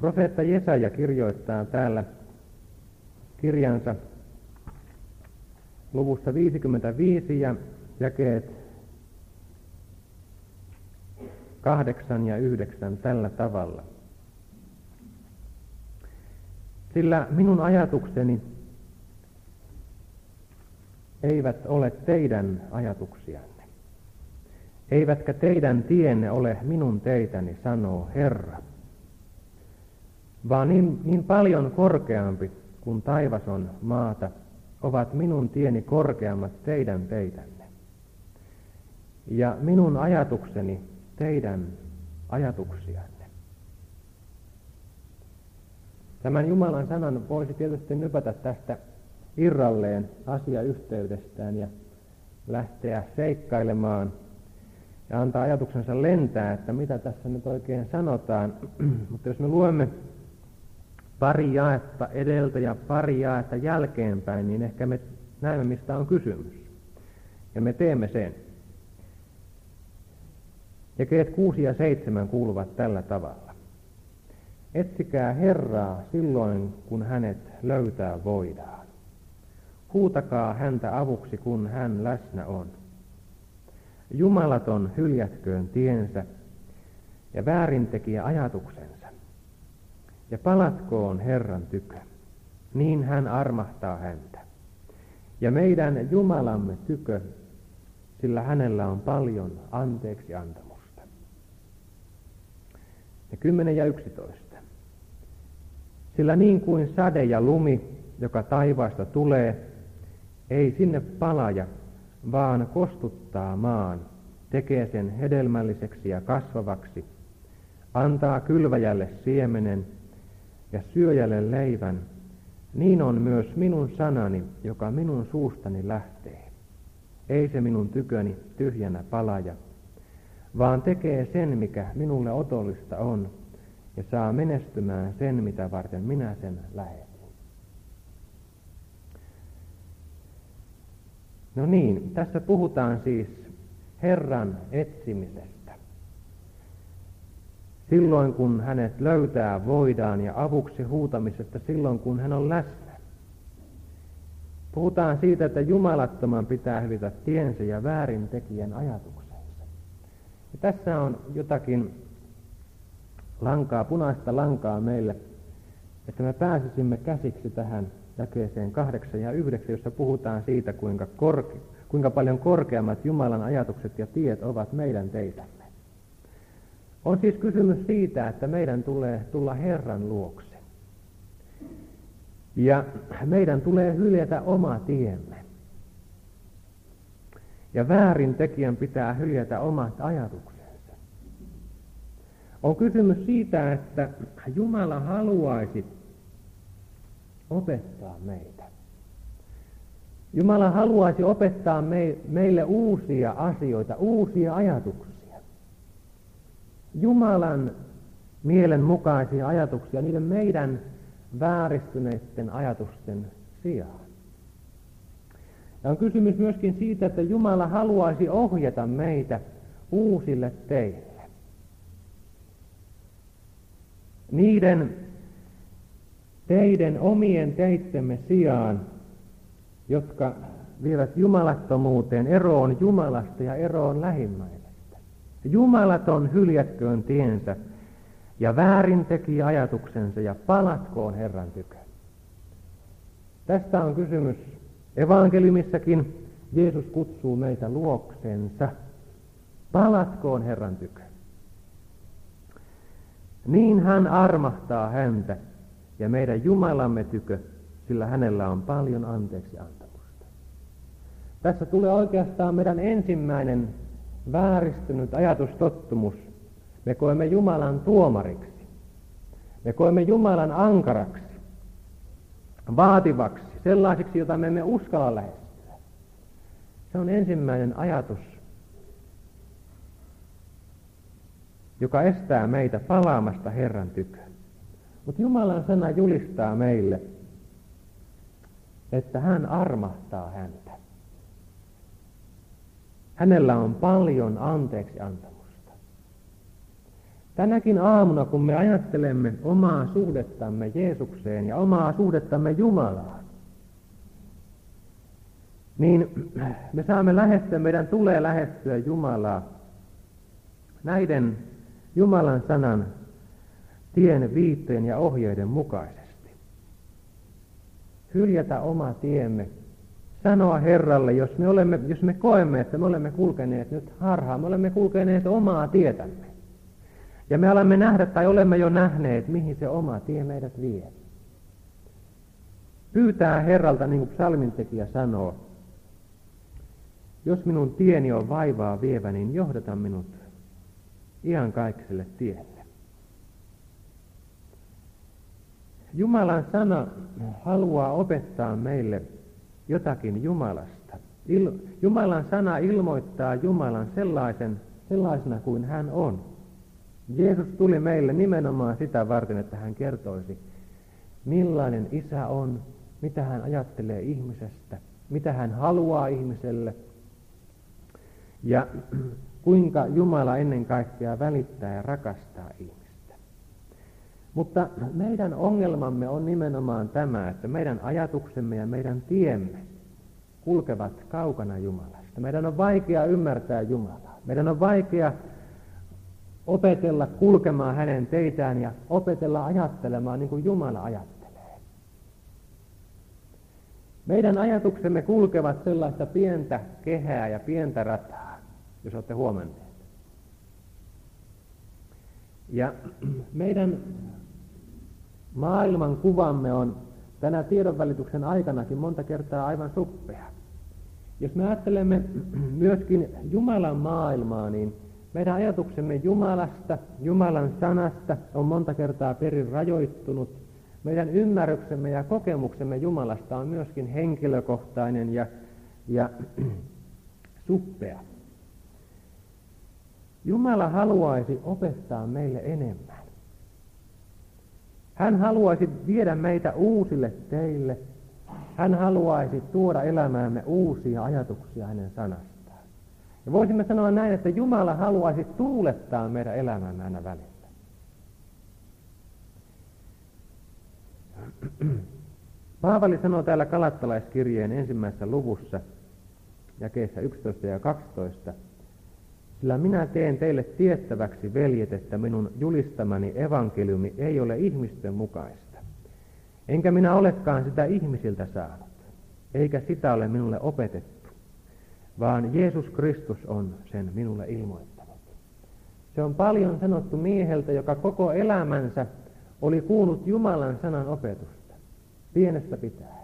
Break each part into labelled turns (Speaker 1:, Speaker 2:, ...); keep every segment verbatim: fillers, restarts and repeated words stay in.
Speaker 1: Profeetta Jesaja kirjoittaa täällä kirjansa luvussa viisikymmentäviisi ja jakeet kahdeksan ja yhdeksän tällä tavalla. Sillä minun ajatukseni eivät ole teidän ajatuksianne, eivätkä teidän tienne ole minun teitäni, sanoo Herra, vaan niin, niin paljon korkeampi kuin taivas on maata, ovat minun tieni korkeammat teidän teitänne, ja minun ajatukseni teidän ajatuksianne. Tämän Jumalan sanan voisi tietysti nypätä tästä irralleen asiayhteydestään ja lähteä seikkailemaan ja antaa ajatuksensa lentää, että mitä tässä nyt oikein sanotaan. Mutta jos me luemme pari jaetta edeltä ja pari jaetta jälkeenpäin, niin ehkä me näemme, mistä on kysymys. Ja me teemme sen. Jakeet kuusi ja seitsemän kuuluvat tällä tavalla. Etsikää Herraa silloin, kun hänet löytää voidaan. Huutakaa häntä avuksi, kun hän läsnä on. Jumalaton hyljätköön tiensä ja väärintekijä ajatuksensa. Ja palatkoon Herran tykö, niin hän armahtaa häntä. Ja meidän Jumalamme tykö, sillä hänellä on paljon anteeksi antamusta. Ja kymmenen ja yksitoista. Sillä niin kuin sade ja lumi, joka taivaasta tulee, ei sinne palaja, vaan kostuttaa maan, tekee sen hedelmälliseksi ja kasvavaksi, antaa kylväjälle siemenen ja syöjälle leivän, niin on myös minun sanani, joka minun suustani lähtee. Ei se minun tyköni tyhjänä palaja, vaan tekee sen, mikä minulle otollista on, ja saa menestymään sen, mitä varten minä sen lähetin. No niin, tässä puhutaan siis Herran etsimisestä. Silloin kun hänet löytää voidaan ja avuksi huutamisesta silloin kun hän on läsnä. Puhutaan siitä, että jumalattoman pitää hylätä tiensä ja väärintekijän ajatuksensa. Ja tässä on jotakin lankaa, punaista lankaa meille, että me pääsisimme käsiksi tähän jakeeseen kahdeksan ja yhdeksän, jossa puhutaan siitä, kuinka, korke, kuinka paljon korkeammat Jumalan ajatukset ja tiet ovat meidän teitämme. On siis kysymys siitä, että meidän tulee tulla Herran luokse. Ja meidän tulee hyljätä oma tiemme. Ja väärintekijän pitää hyljätä omat ajatuksensa. On kysymys siitä, että Jumala haluaisi opettaa meitä. Jumala haluaisi opettaa meille uusia asioita, uusia ajatuksia. Jumalan mielen mukaisia ajatuksia niiden meidän vääristyneiden ajatusten sijaan. Ja on kysymys myöskin siitä, että Jumala haluaisi ohjata meitä uusille teille. Niiden teidän omien teittemme sijaan, jotka vievät jumalattomuuteen, eroon Jumalasta ja eroon lähimmäisestä. Jumalaton hyljätköön tiensä ja väärintekijä ajatuksensa ja palatkoon Herran tykö. Tästä on kysymys. Evankeliumissakin Jeesus kutsuu meitä luoksensa. Palatkoon Herran tykö. Niin hän armahtaa häntä ja meidän Jumalamme tykö, sillä hänellä on paljon anteeksi antamusta. Tässä tulee oikeastaan meidän ensimmäinen vääristynyt ajatustottumus. Me koemme Jumalan tuomariksi. Me koemme Jumalan ankaraksi, vaativaksi, sellaisiksi, jota me emme uskalla lähestyä. Se on ensimmäinen ajatus, joka estää meitä palaamasta Herran tykö. Mutta Jumalan sana julistaa meille, että hän armahtaa häntä. Hänellä on paljon anteeksi antamusta. Tänäkin aamuna, kun me ajattelemme omaa suhdettamme Jeesukseen ja omaa suhdettamme Jumalaan, niin me saamme lähestyä, meidän tulee lähestyä Jumalaa näiden Jumalan sanan tien viitteen ja ohjeiden mukaisesti. Hyljätä oma tiemme, sanoa Herralle, jos me, olemme, jos me koemme, että me olemme kulkeneet nyt harhaan, me olemme kulkeneet omaa tietämme. Ja me alamme nähdä tai olemme jo nähneet, mihin se oma tie meidät vie. Pyytää Herralta, niin kuin psalmintekijä sanoo, jos minun tieni on vaivaa vievä, niin johdata minut iankaikkiselle tielle. Jumalan sana haluaa opettaa meille jotakin Jumalasta. Il, Jumalan sana ilmoittaa Jumalan sellaisen, sellaisena kuin hän on. Jeesus tuli meille nimenomaan sitä varten, että hän kertoisi, millainen isä on, mitä hän ajattelee ihmisestä, mitä hän haluaa ihmiselle ja kuinka Jumala ennen kaikkea välittää ja rakastaa ihmistä. Mutta meidän ongelmamme on nimenomaan tämä, että meidän ajatuksemme ja meidän tiemme kulkevat kaukana Jumalasta. Meidän on vaikea ymmärtää Jumalaa. Meidän on vaikea opetella kulkemaan hänen teitään ja opetella ajattelemaan niin kuin Jumala ajattelee. Meidän ajatuksemme kulkevat sellaista pientä kehää ja pientä rataa, jos olette huomanneet. Ja meidän maailman kuvamme on tänä tiedonvälityksen aikanakin monta kertaa aivan suppea. Jos me ajattelemme myöskin Jumalan maailmaa, niin meidän ajatuksemme Jumalasta, Jumalan sanasta on monta kertaa perin rajoittunut. Meidän ymmärryksemme ja kokemuksemme Jumalasta on myöskin henkilökohtainen ja, ja suppea. Jumala haluaisi opettaa meille enemmän. Hän haluaisi viedä meitä uusille teille. Hän haluaisi tuoda elämäämme uusia ajatuksia hänen sanastaan. Ja voisimme sanoa näin, että Jumala haluaisi tuulettaa meidän elämäämme aina välillä. Paavali sanoo täällä Galattalaiskirjeen ensimmäisessä luvussa, jakeissa yksitoista ja kaksitoista, sillä minä teen teille tiettäväksi, veljet, että minun julistamani evankeliumi ei ole ihmisten mukaista. Enkä minä olekaan sitä ihmisiltä saanut, eikä sitä ole minulle opetettu, vaan Jeesus Kristus on sen minulle ilmoittanut. Se on paljon sanottu mieheltä, joka koko elämänsä oli kuullut Jumalan sanan opetusta, pienestä pitäen.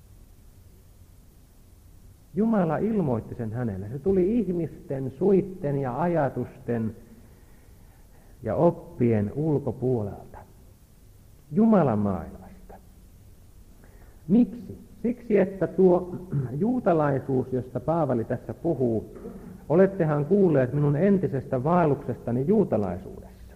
Speaker 1: Jumala ilmoitti sen hänelle. Se tuli ihmisten, suitten ja ajatusten ja oppien ulkopuolelta. Jumalan maailmasta. Miksi? Siksi, että tuo juutalaisuus, josta Paavali tässä puhuu, olettehan kuulleet minun entisestä vaelluksestani juutalaisuudessa.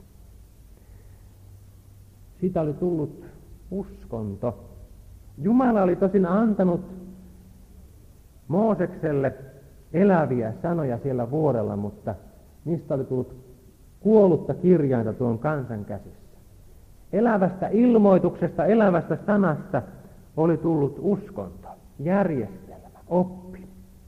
Speaker 1: Siitä oli tullut uskonto. Jumala oli tosin antanut Moosekselle eläviä sanoja siellä vuorella, mutta niistä oli tullut kuollutta kirjainta tuon kansan käsissä. Elävästä ilmoituksesta, elävästä sanasta oli tullut uskonto, järjestelmä, oppi.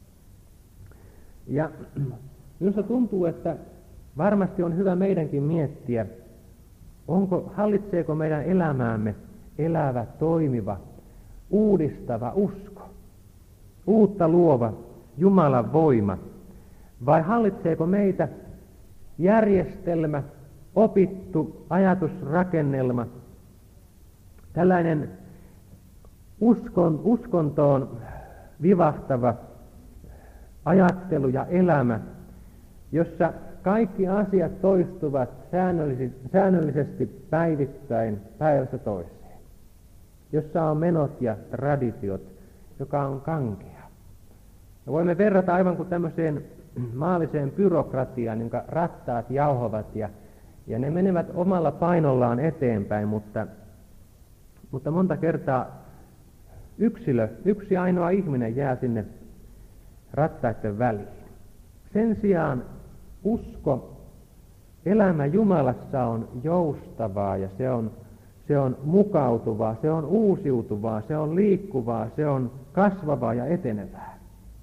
Speaker 1: Ja minusta tuntuu, että varmasti on hyvä meidänkin miettiä, onko, hallitseeko meidän elämäämme elävä, toimiva, uudistava usko. Uutta luova Jumalan voima, vai hallitseeko meitä järjestelmä, opittu ajatusrakennelma, tällainen uskon, uskontoon vivahtava ajattelu ja elämä, jossa kaikki asiat toistuvat säännöllisesti, säännöllisesti päivittäin päivästä toiseen, jossa on menot ja traditiot, joka on kankea. Me voimme verrata aivan kuin tämmöiseen maalliseen byrokratiaan, jonka rattaat jauhovat ja, ja ne menevät omalla painollaan eteenpäin, mutta, mutta monta kertaa yksilö, yksi ainoa ihminen jää sinne rattaiden väliin. Sen sijaan usko Elämä Jumalassa on joustavaa ja se on, se on mukautuvaa, se on uusiutuvaa, se on liikkuvaa, se on kasvavaa ja etenevää.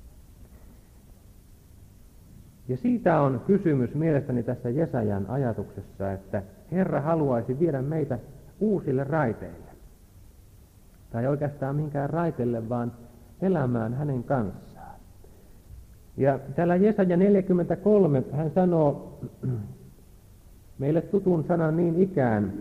Speaker 1: Ja siitä on kysymys mielestäni tässä Jesajan ajatuksessa, että Herra haluaisi viedä meitä uusille raiteille. Tai oikeastaan minkään raiteille, vaan elämään hänen kanssaan. Ja täällä Jesaja neljäkymmentäkolme hän sanoo meille tutun sanan niin ikään.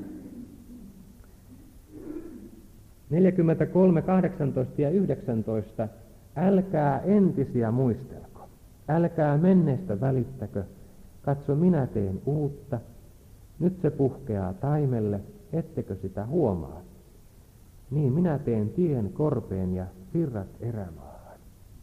Speaker 1: neljäkymmentäkolme, kahdeksantoista ja yhdeksäntoista. Älkää entisiä muistelko, älkää menneestä välittäkö. Katso, minä teen uutta. Nyt se puhkeaa taimelle, ettekö sitä huomaa? Niin minä teen tien korpeen ja virrat erämaahan.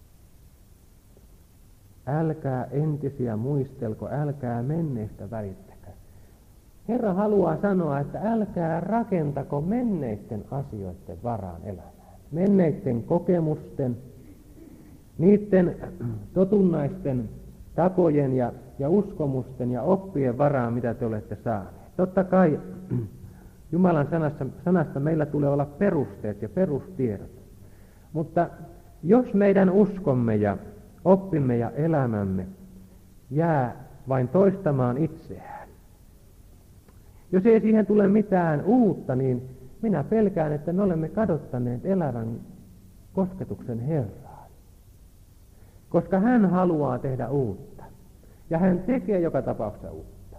Speaker 1: Älkää entisiä muistelko, älkää menneestä välittäkö. Herra haluaa sanoa, että älkää rakentako menneiden asioiden varaan elämään. Menneiden kokemusten, niiden totunnaisten tapojen ja, ja uskomusten ja oppien varaan, mitä te olette saaneet. Totta kai Jumalan sanasta, sanasta meillä tulee olla perusteet ja perustiedot. Mutta jos meidän uskomme ja oppimme ja elämämme jää vain toistamaan itseään, jos ei siihen tule mitään uutta, niin minä pelkään, että me olemme kadottaneet elävän kosketuksen Herraan. Koska hän haluaa tehdä uutta. Ja hän tekee joka tapauksessa uutta.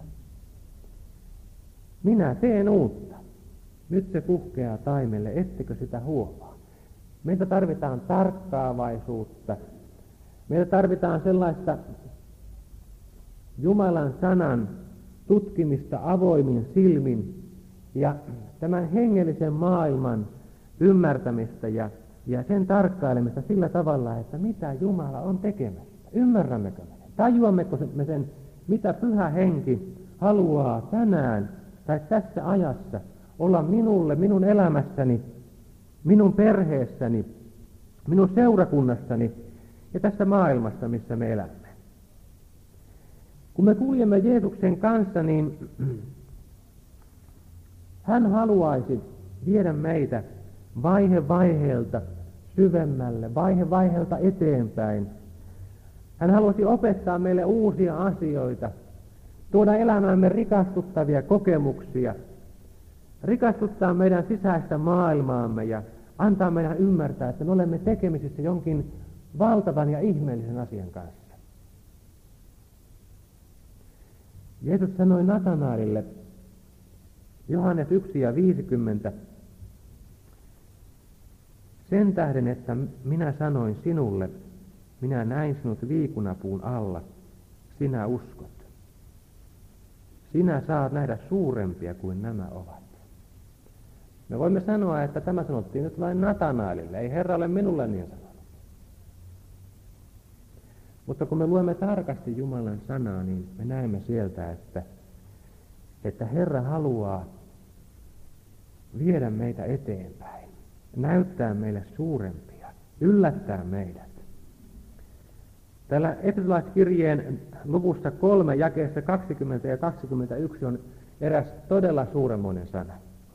Speaker 1: Minä teen uutta. Nyt se puhkeaa taimelle, ettekö sitä huomaa. Meiltä tarvitaan tarkkaavaisuutta. Meiltä tarvitaan sellaista Jumalan sanan tutkimista avoimin silmin ja tämän hengellisen maailman ymmärtämistä ja, ja sen tarkkailemista sillä tavalla, että mitä Jumala on tekemässä. Ymmärrämmekö me sen? Tajuammeko me sen, mitä Pyhä Henki haluaa tänään tai tässä ajassa olla minulle, minun elämässäni, minun perheessäni, minun seurakunnassani ja tässä maailmassa, missä me elämme. Kun me kuljemme Jeesuksen kanssa, niin hän haluaisi viedä meitä vaihe vaiheelta syvemmälle, vaihe vaiheelta eteenpäin. Hän haluaisi opettaa meille uusia asioita, tuoda elämäämme rikastuttavia kokemuksia, rikastuttaa meidän sisäistä maailmaamme ja antaa meidän ymmärtää, että me olemme tekemisissä jonkin valtavan ja ihmeellisen asian kanssa. Jeesus sanoi Natanaelille, Johannes yksi ja viisikymmentä, sen tähden, että minä sanoin sinulle, minä näin sinut viikunapuun alla, sinä uskot. Sinä saat nähdä suurempia kuin nämä ovat. Me voimme sanoa, että tämä sanottiin nyt vain Natanaelille, ei Herra ole minulle niin sanonut. Mutta kun me luemme tarkasti Jumalan sanaa, niin me näemme sieltä, että, että Herra haluaa viedä meitä eteenpäin, näyttää meille suurempia, yllättää meidät. Täällä Efesolaiskirjeen luvussa kolme, jakeessa kaksikymmentä ja kaksikymmentäyksi on eräs todella suuremmoinen sana.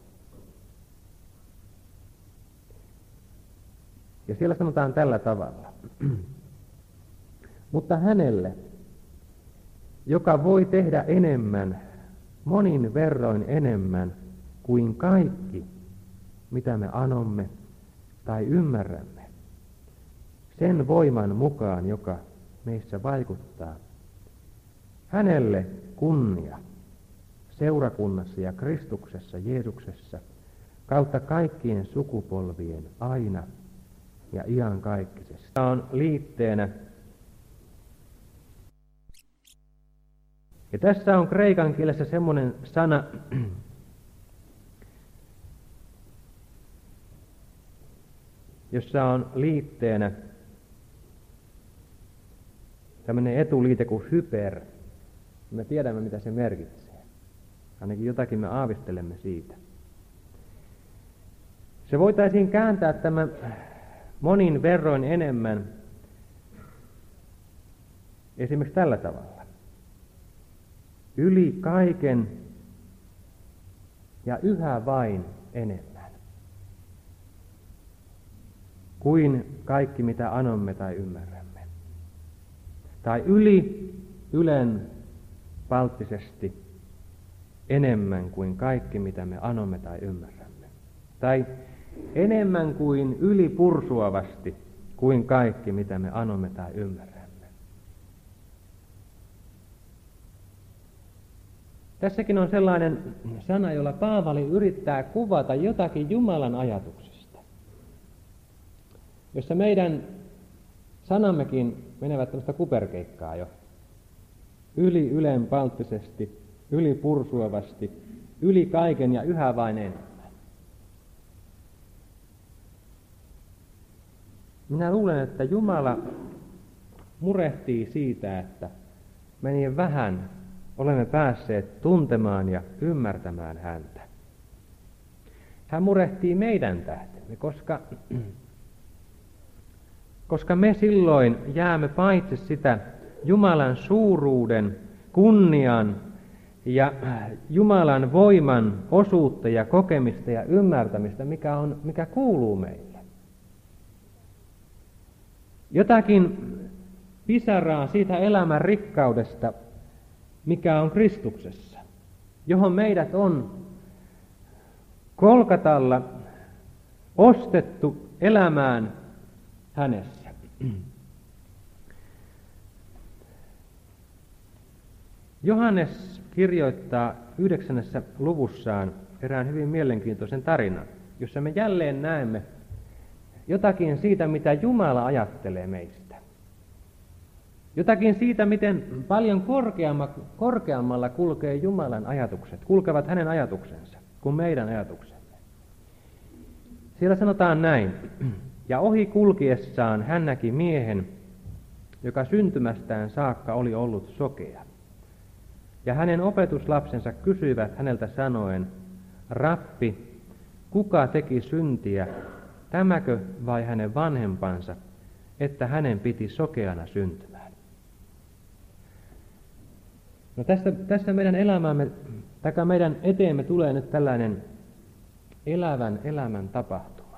Speaker 1: Ja siellä sanotaan tällä tavalla. Mutta hänelle, joka voi tehdä enemmän, monin verroin enemmän kuin kaikki, mitä me anomme tai ymmärrämme, sen voiman mukaan, joka meissä vaikuttaa. Hänelle kunnia seurakunnassa ja Kristuksessa, Jeesuksessa, kautta kaikkien sukupolvien aina ja iankaikkisesti. Tämä on liitteenä. Ja tässä on kreikan kielessä semmoinen sana, jossa on liitteenä tämmöinen etuliite kuin hyper. Me tiedämme, mitä se merkitsee. Ainakin jotakin me aavistelemme siitä. Se voitaisiin kääntää tämä monin verroin enemmän esimerkiksi tällä tavalla. yli kaiken ja yhä vain enemmän kuin kaikki, mitä anomme tai ymmärrämme. Tai yli ylen palttisesti enemmän kuin kaikki, mitä me anomme tai ymmärrämme. Tai enemmän kuin ylipursuavasti kuin kaikki, mitä me anomme tai ymmärrämme. Tässäkin on sellainen sana, jolla Paavali yrittää kuvata jotakin Jumalan ajatuksesta, jossa meidän sanammekin menevät tällaista kuperkeikkaa jo. Yli ylenpalttisesti, yli pursuavasti, yli kaiken ja yhä vain enemmän. Minä luulen, että Jumala murehtii siitä, että me niin vähän olemme päässeet tuntemaan ja ymmärtämään häntä. Hän murehtii meidän tähtemme, koska, koska me silloin jäämme paitsi sitä Jumalan suuruuden, kunnian ja Jumalan voiman osuutta ja kokemista ja ymmärtämistä, mikä, on, mikä kuuluu meille. Jotakin pisaraa siitä elämän rikkaudesta, mikä on Kristuksessa, johon meidät on Golgatalla ostettu elämään hänessä. Johannes kirjoittaa yhdeksännessä luvussaan erään hyvin mielenkiintoisen tarinan, jossa me jälleen näemme jotakin siitä, mitä Jumala ajattelee meistä. Jotakin siitä, miten paljon korkeamma, korkeammalla kulkee Jumalan ajatukset, kulkevat hänen ajatuksensa kuin meidän ajatuksemme. Siellä sanotaan näin, ja ohi kulkiessaan hän näki miehen, joka syntymästään saakka oli ollut sokea. Ja hänen opetuslapsensa kysyivät häneltä sanoen, Rappi, kuka teki syntiä, tämäkö vai hänen vanhempansa, että hänen piti sokeana syntymään? No tässä, tässä meidän elämäämme, tai meidän eteemme tulee nyt tällainen elävän elämän tapahtuma.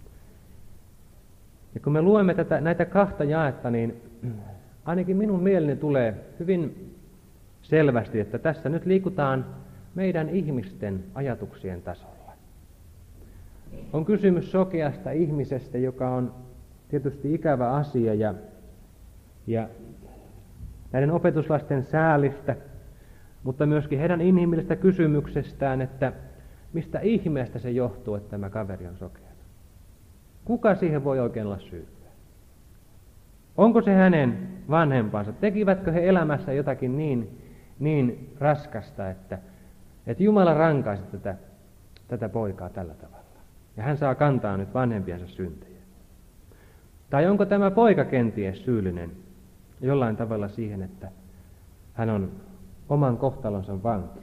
Speaker 1: Ja kun me luemme tätä, näitä kahta jaetta, niin ainakin minun mieleni tulee hyvin selvästi, että tässä nyt liikutaan meidän ihmisten ajatuksien tasolla. On kysymys sokeasta ihmisestä, joka on tietysti ikävä asia, ja, ja näiden opetuslasten säälistä, mutta myöskin heidän inhimillistä kysymyksestään, että mistä ihmeestä se johtuu, että tämä kaveri on sokea. Kuka siihen voi oikein olla syytä? Onko se hänen vanhempansa? Tekivätkö he elämässä jotakin niin, niin raskasta, että, että Jumala rankaisi tätä, tätä poikaa tällä tavalla? Ja hän saa kantaa nyt vanhempiensa syntejä. Tai onko tämä poika kenties syyllinen jollain tavalla siihen, että hän on oman kohtalonsa vanki?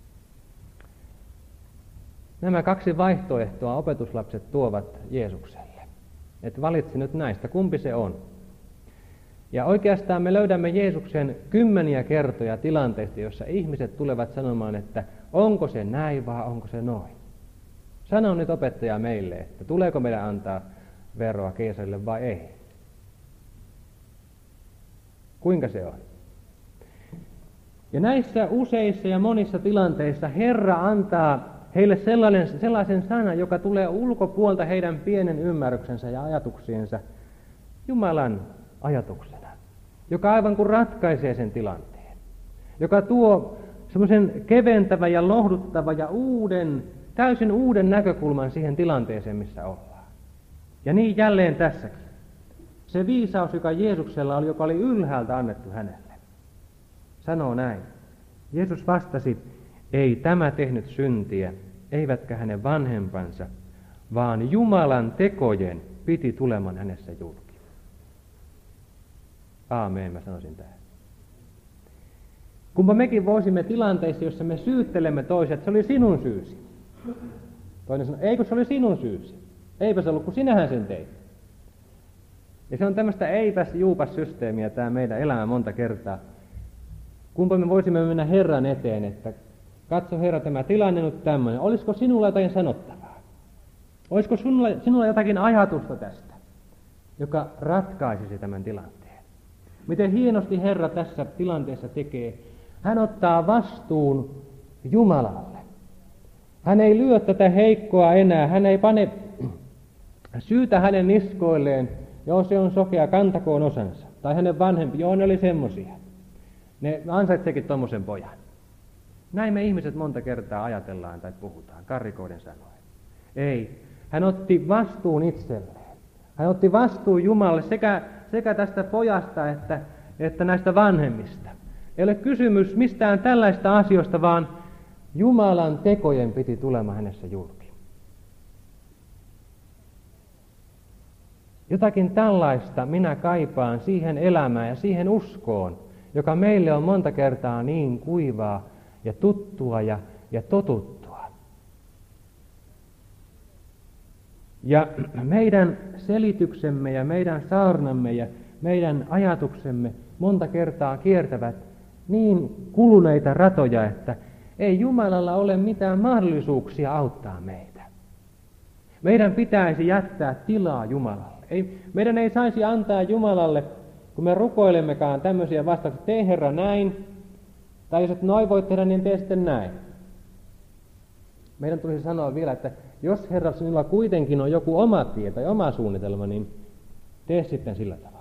Speaker 1: Nämä kaksi vaihtoehtoa opetuslapset tuovat Jeesukselle. Että valitsi nyt näistä, kumpi se on. Ja oikeastaan me löydämme Jeesuksen kymmeniä kertoja tilanteista, joissa ihmiset tulevat sanomaan, että onko se näin vai onko se noin. Sano nyt opettaja meille, että tuleeko meidän antaa veroa keisarille vai ei. Kuinka se on? Ja näissä useissa ja monissa tilanteissa Herra antaa heille sellainen, sellaisen sanan, joka tulee ulkopuolta heidän pienen ymmärryksensä ja ajatuksiensa Jumalan ajatuksena, joka aivan kuin ratkaisee sen tilanteen, joka tuo semmoisen keventävä ja lohduttava ja uuden, täysin uuden näkökulman siihen tilanteeseen, missä ollaan. Ja niin jälleen tässäkin. Se viisaus, joka Jeesuksella oli, joka oli ylhäältä annettu hänelle, sanoo näin. Jeesus vastasi, ei tämä tehnyt syntiä, eivätkä hänen vanhempansa, vaan Jumalan tekojen piti tuleman hänessä julki. Aamen, mä sanoisin tähän. Kumpa mekin voisimme tilanteissa, jossa me syyttelemme toisia, että se oli sinun syysi. Toinen sanoo, eikö se oli sinun syysi? Eipä se ollut, kun sinähän sen teit. Ja se on tämmöistä eipäs juupas systeemiä tämä meidän elämä monta kertaa. Kumpa me voisimme mennä Herran eteen, että katso Herra, tämä tilanne nyt tämmöinen. Olisiko sinulla jotain sanottavaa? Olisiko sinulla, sinulla jotakin ajatusta tästä, joka ratkaisisi tämän tilanteen? Miten hienosti Herra tässä tilanteessa tekee? Hän ottaa vastuun Jumalalle. Hän ei lyö tätä heikkoa enää. Hän ei pane syytä hänen niskoilleen. Joo, se on sokea, kantakoon osansa. Tai hänen vanhempi, joo, ne oli semmosia. Ne ansaitseekin tommosen pojan. Näin me ihmiset monta kertaa ajatellaan tai puhutaan, karrikoiden sanoen. Ei. Hän otti vastuun itselleen. Hän otti vastuun Jumalalle sekä, sekä tästä pojasta että, että näistä vanhemmista. Ei ole kysymys mistään tällaista asioista, vaan Jumalan tekojen piti tulemaan hänessä julki. Jotakin tällaista minä kaipaan siihen elämään ja siihen uskoon, joka meille on monta kertaa niin kuivaa ja tuttua ja, ja totuttua. Ja meidän selityksemme ja meidän saarnamme ja meidän ajatuksemme monta kertaa kiertävät niin kuluneita ratoja, että ei Jumalalla ole mitään mahdollisuuksia auttaa meitä. Meidän pitäisi jättää tilaa Jumalalle. Ei, meidän ei saisi antaa Jumalalle, kun me rukoilemmekaan tämmöisiä vastauksia, tee Herra näin, tai jos et noin voi tehdä, niin tee sitten näin. Meidän tulisi sanoa vielä, että jos Herra sinulla kuitenkin on joku oma tie tai oma suunnitelma, niin tee sitten sillä tavalla.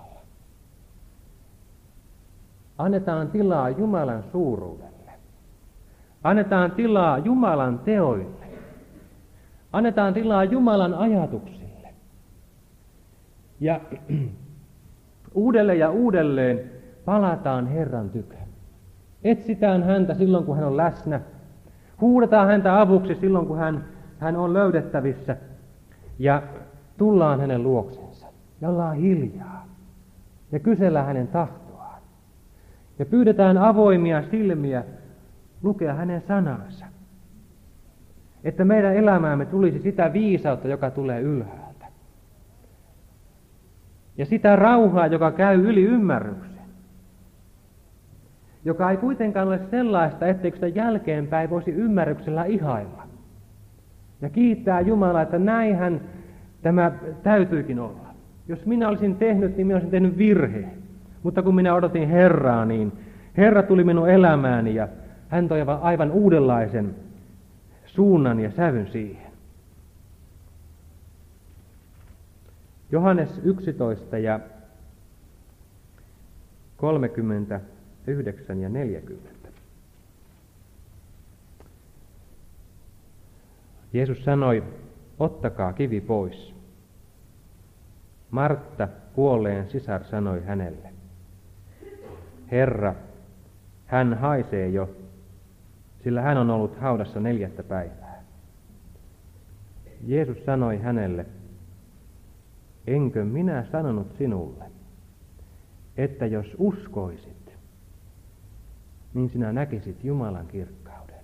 Speaker 1: Annetaan tilaa Jumalan suuruudelle. Annetaan tilaa Jumalan teoille. Annetaan tilaa Jumalan ajatuksille. Ja uudelleen ja uudelleen palataan Herran tykö. Etsitään häntä silloin, kun hän on läsnä. Huudetaan häntä avuksi silloin, kun hän, hän on löydettävissä. Ja tullaan hänen luoksensa. Ja ollaan hiljaa. Ja kysellään hänen tahtoaan. Ja pyydetään avoimia silmiä lukea hänen sanansa. Että meidän elämäämme tulisi sitä viisautta, joka tulee ylhäältä. Ja sitä rauhaa, joka käy yli ymmärryksen. Joka ei kuitenkaan ole sellaista, etteikö sitä jälkeenpäin voisi ymmärryksellä ihailla. Ja kiittää Jumalaa, että näinhän tämä täytyykin olla. Jos minä olisin tehnyt, niin minä olisin tehnyt virheen. Mutta kun minä odotin Herraa, niin Herra tuli minun elämääni ja hän toi aivan uudenlaisen suunnan ja sävyn siihen. Johannes yksitoista ja kolmekymmentäyhdeksän ja neljäkymmentä. Jeesus sanoi, ottakaa kivi pois. Martta, kuolleen sisar, sanoi hänelle, Herra, hän haisee jo, sillä hän on ollut haudassa neljättä päivää. Jeesus sanoi hänelle, enkö minä sanonut sinulle, että jos uskoisit, niin sinä näkisit Jumalan kirkkauden.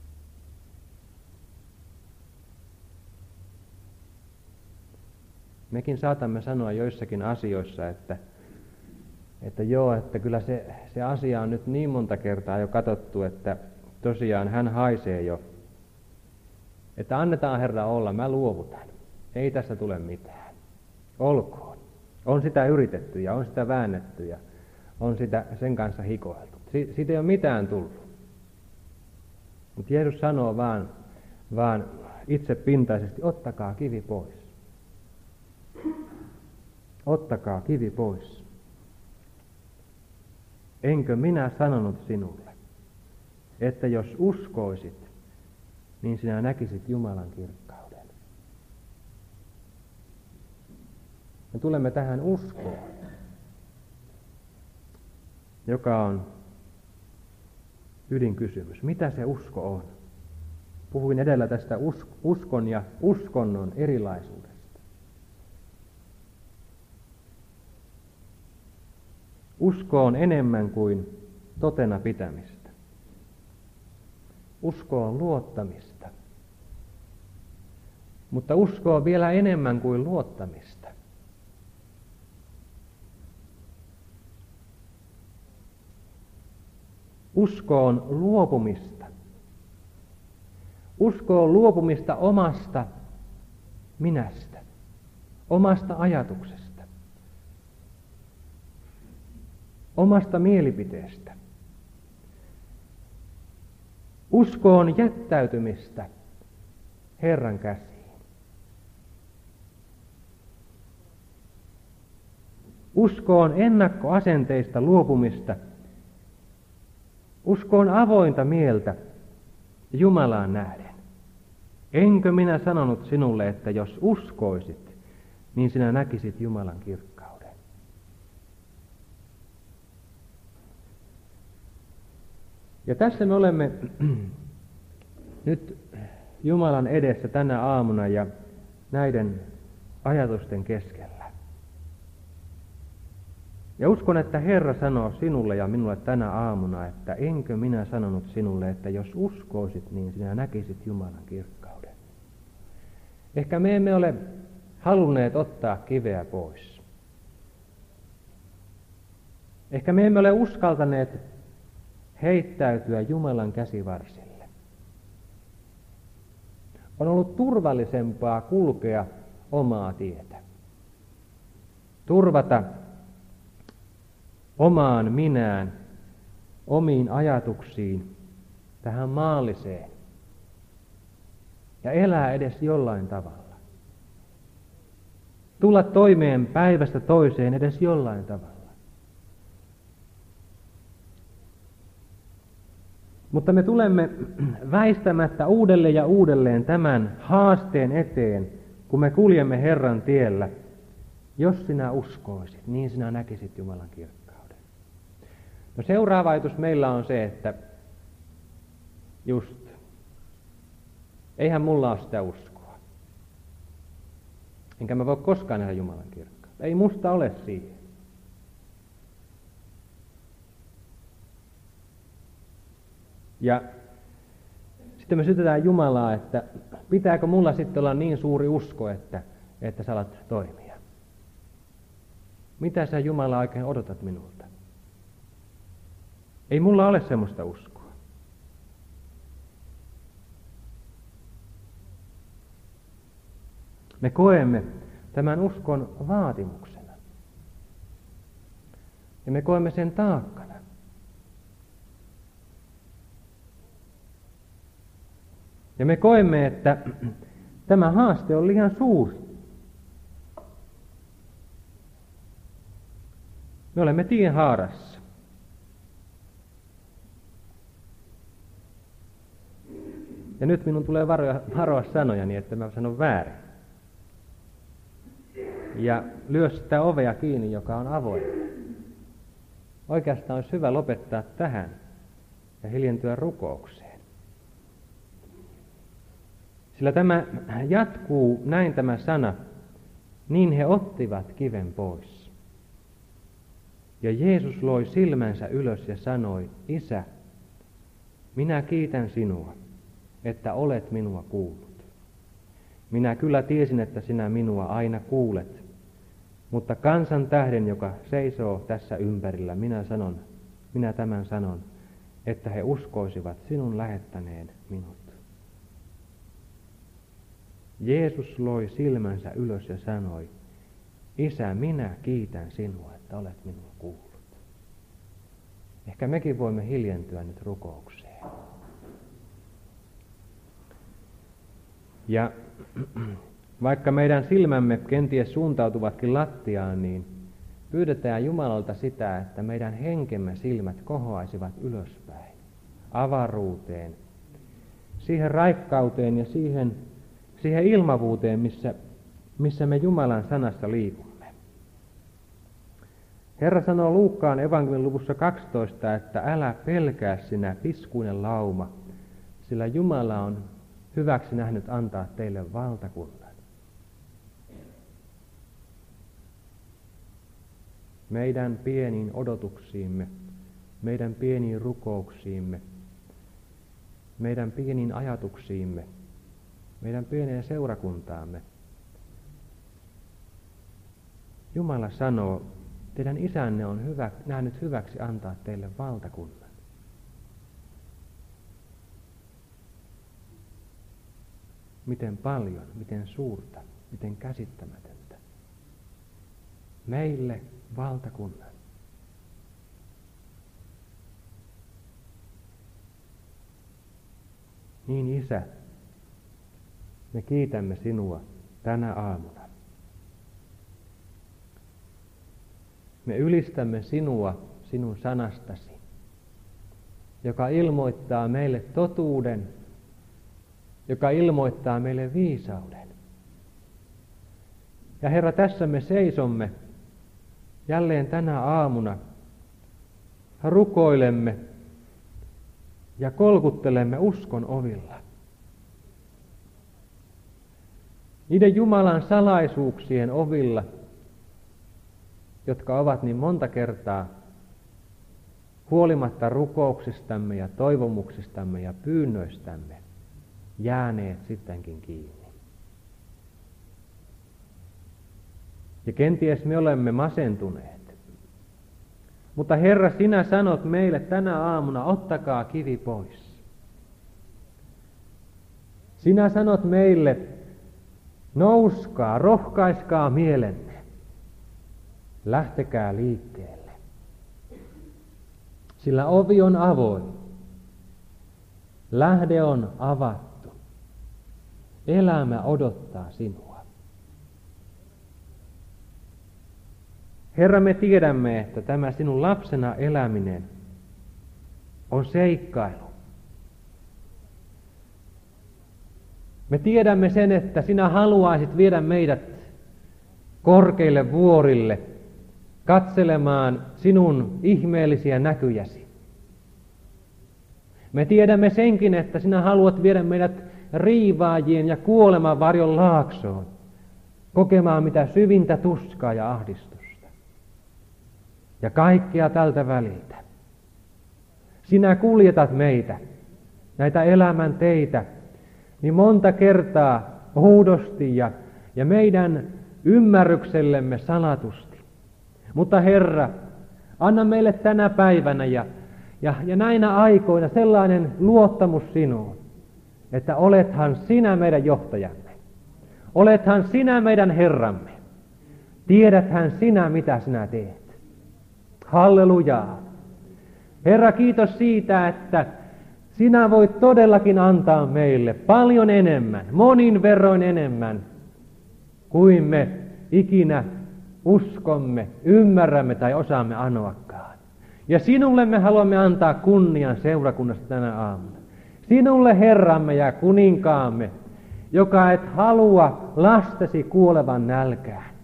Speaker 1: Mekin saatamme sanoa joissakin asioissa, että, että joo, että kyllä se, se asia on nyt niin monta kertaa jo katsottu, että tosiaan hän haisee jo. Että annetaan Herra olla, mä luovutan. Ei tässä tule mitään. Olkoon. On sitä yritetty ja on sitä väännetty ja on sitä sen kanssa hikoiltu. Si- siitä ei ole mitään tullut. Mutta Jeesus sanoo vaan, vaan itsepintaisesti, ottakaa kivi pois. Ottakaa kivi pois. Enkö minä sanonut sinulle, että jos uskoisit, niin sinä näkisit Jumalan kirkkauden. Me tulemme tähän uskoon, joka on ydinkysymys. Mitä se usko on? Puhuin edellä tästä uskon ja uskonnon erilaisuudesta. Usko on enemmän kuin totena pitämistä. Usko on luottamista. Mutta usko on vielä enemmän kuin luottamista. Usko on luopumista. Usko on luopumista omasta minästä, omasta ajatuksesta, omasta mielipiteestä. Usko on jättäytymistä Herran käsiin. Usko on ennakkoasenteista luopumista. Usko on avointa mieltä Jumalaan nähden. Enkö minä sanonut sinulle, että jos uskoisit, niin sinä näkisit Jumalan kirkkauden. Ja tässä me olemme nyt Jumalan edessä tänä aamuna ja näiden ajatusten keskellä. Ja uskon, että Herra sanoo sinulle ja minulle tänä aamuna, että enkö minä sanonut sinulle, että jos uskoisit, niin sinä näkisit Jumalan kirkkauden. Ehkä me emme ole halunneet ottaa kiveä pois. Ehkä me emme ole uskaltaneet heittäytyä Jumalan käsivarsille. On ollut turvallisempaa kulkea omaa tietä. Turvata omaan minään, omiin ajatuksiin, tähän maalliseen. Ja elää edes jollain tavalla. Tulla toimeen päivästä toiseen edes jollain tavalla. Mutta me tulemme väistämättä uudelleen ja uudelleen tämän haasteen eteen, kun me kuljemme Herran tiellä. Jos sinä uskoisit, niin sinä näkisit Jumalan kirkkauden. No seuraava ajatus meillä on se, että just, eihän mulla ole sitä uskoa. Enkä mä voi koskaan nähdä Jumalan kirkkautta. Ei musta ole siihen. Ja sitten me sytetään Jumalaa, että pitääkö mulla sitten olla niin suuri usko, että, että sä alat toimia. Mitä sä Jumala oikein odotat minulta? Ei mulla ole semmoista uskoa. Me koemme tämän uskon vaatimuksena. Ja me koemme sen taakkana. Ja me koemme, että tämä haaste on liian suuri. Me olemme tienhaarassa. Ja nyt minun tulee varoa, varoa sanojani, että mä sanon väärin. Ja lyö sitä ovea kiinni, joka on avoin. Oikeastaan olisi hyvä lopettaa tähän ja hiljentyä rukoukseen. Sillä tämä jatkuu näin tämä sana, niin he ottivat kiven pois. Ja Jeesus loi silmänsä ylös ja sanoi, Isä, minä kiitän sinua, että olet minua kuullut. Minä kyllä tiesin, että sinä minua aina kuulet, mutta kansan tähden, joka seisoo tässä ympärillä, minä sanon, minä tämän sanon, että he uskoisivat sinun lähettäneen minut. Jeesus loi silmänsä ylös ja sanoi, Isä, minä kiitän sinua, että olet minua kuullut. Ehkä mekin voimme hiljentyä nyt rukoukseen. Ja vaikka meidän silmämme kenties suuntautuvatkin lattiaan, niin pyydetään Jumalalta sitä, että meidän henkemme silmät kohoaisivat ylöspäin, avaruuteen, siihen raikkauteen ja siihen, siihen ilmavuuteen, missä, missä me Jumalan sanassa liikumme. Herra sanoo Luukkaan evankeliumin luvussa kaksitoista, että älä pelkää sinä piskuinen lauma, sillä Jumala on hyväksi nähnyt antaa teille valtakunnan. Meidän pieniin odotuksiimme, meidän pieniin rukouksiimme, meidän pieniin ajatuksiimme, meidän pieneen seurakuntaamme. Jumala sanoo, teidän isänne on hyvä, nähnyt hyväksi antaa teille valtakunnan. miten paljon, miten suurta, miten käsittämätöntä. Meille valtakunnan. Niin Isä, me kiitämme sinua tänä aamuna. Me ylistämme sinua sinun sanastasi, joka ilmoittaa meille totuuden, joka ilmoittaa meille viisauden. Ja Herra, tässä me seisomme jälleen tänä aamuna, rukoilemme ja kolkuttelemme uskon ovilla. Niiden Jumalan salaisuuksien ovilla, jotka ovat niin monta kertaa huolimatta rukouksistamme ja toivomuksistamme ja pyynnöistämme jääneet sittenkin kiinni. Ja kenties me olemme masentuneet. Mutta Herra, sinä sanot meille tänä aamuna, ottakaa kivi pois. Sinä sanot meille, nouskaa, rohkaiskaa mielenne, lähtekää liikkeelle. Sillä ovi on avoin, lähde on avattu, elämä odottaa sinua. Herra, me tiedämme, että tämä sinun lapsena eläminen on seikkailu. Me tiedämme sen, että sinä haluaisit viedä meidät korkeille vuorille katselemaan sinun ihmeellisiä näkyjäsi. Me tiedämme senkin, että sinä haluat viedä meidät riivaajien ja kuoleman varjon laaksoon, kokemaan mitä syvintä tuskaa ja ahdistusta. Ja kaikkea tältä väliltä. Sinä kuljetat meitä, näitä elämän teitä, niin monta kertaa huudosti ja, ja meidän ymmärryksellemme salatusti. Mutta Herra, anna meille tänä päivänä ja, ja, ja näinä aikoina sellainen luottamus sinuun, että olethan sinä meidän johtajamme. Olethan sinä meidän Herramme. Tiedäthän sinä, mitä sinä teet. Hallelujaa. Herra, kiitos siitä, että sinä voit todellakin antaa meille paljon enemmän, monin verroin enemmän, kuin me ikinä uskomme, ymmärrämme tai osaamme anoakaan. Ja sinulle me haluamme antaa kunnian seurakunnasta tänä aamuna. Sinulle Herramme ja kuninkaamme, joka et halua lastesi kuolevan nälkään.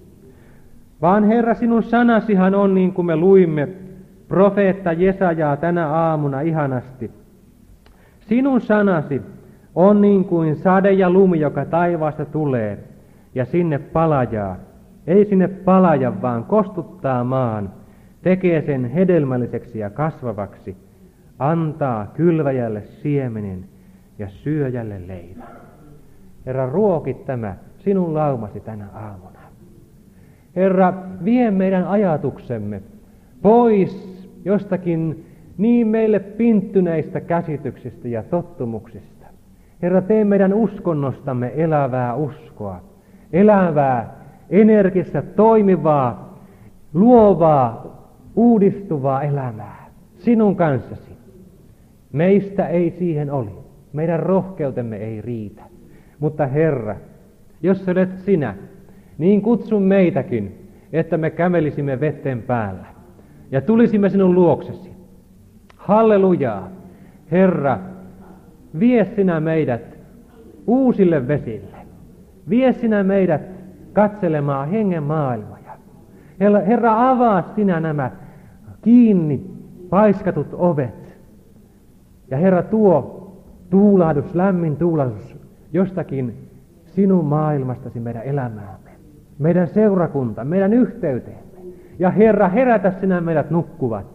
Speaker 1: Vaan Herra, sinun sanasihan on niin kuin me luimme profeetta Jesajaa tänä aamuna ihanasti. Sinun sanasi on niin kuin sade ja lumi, joka taivaasta tulee ja sinne palajaa. Ei sinne palaja, vaan kostuttaa maan, tekee sen hedelmälliseksi ja kasvavaksi, antaa kylväjälle siemenen ja syöjälle leivän. Herra, ruoki tämä sinun laumasi tänä aamuna. Herra, vie meidän ajatuksemme pois jostakin niin meille pinttyneistä käsityksistä ja tottumuksista. Herra, tee meidän uskonnostamme elävää uskoa, elävää, energissä toimivaa, luovaa, uudistuvaa elämää sinun kanssasi. Meistä ei siihen oli, meidän rohkeutemme ei riitä. Mutta Herra, jos olet sinä, niin kutsun meitäkin, että me kävelisimme vetten päällä ja tulisimme sinun luoksesi. Hallelujaa! Herra, vie sinä meidät uusille vesille. Vie sinä meidät katselemaan hengen maailmoja. Herra, avaa sinä nämä kiinni paiskatut ovet. Ja Herra, tuo tuulahdus, lämmin tuulahdus jostakin sinun maailmastasi meidän elämäämme, meidän seurakunta, meidän yhteyteemme. Ja Herra, herätä sinä meidät nukkuvat.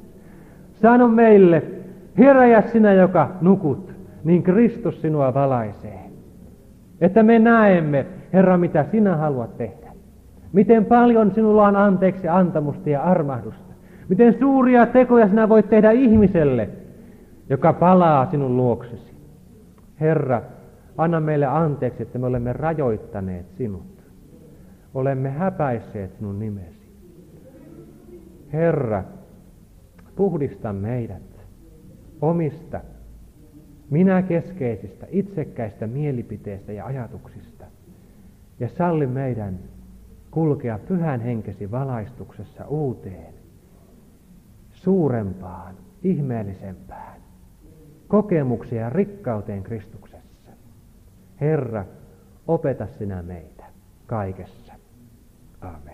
Speaker 1: Sano meille, heräjä sinä, joka nukut, niin Kristus sinua valaisee. Että me näemme, Herra, mitä sinä haluat tehdä. Miten paljon sinulla on anteeksi antamusta ja armahdusta. Miten suuria tekoja sinä voit tehdä ihmiselle, joka palaa sinun luoksesi. Herra, Anna meille anteeksi, että me olemme rajoittaneet sinut. Olemme häpäisseet sinun nimesi. Herra, puhdista meidät omista, minäkeskeisistä, itsekkäistä mielipiteistä ja ajatuksista. Ja salli meidän kulkea pyhän henkesi valaistuksessa uuteen, suurempaan, ihmeellisempään kokemukseen ja rikkauteen Kristuksessa. Herra, opeta sinä meitä kaikessa. Aamen.